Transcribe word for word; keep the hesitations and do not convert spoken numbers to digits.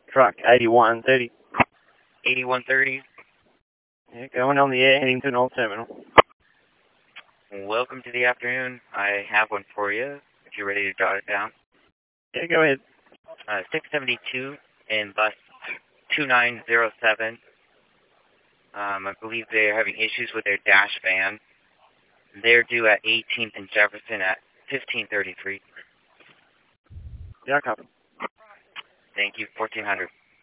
Truck eighty-one thirty. eighty-one thirty. Yeah, going on the air, heading to an old terminal. Welcome to the afternoon. I have one for you, if you're ready to jot it down. Yeah, go ahead. Uh, six seventy-two in bus two nine zero seven. Um, I believe they're having issues with their dash van. They're due at eighteenth and Jefferson at fifteen thirty-three. Yeah, I copy. Thank you, fourteen hundred.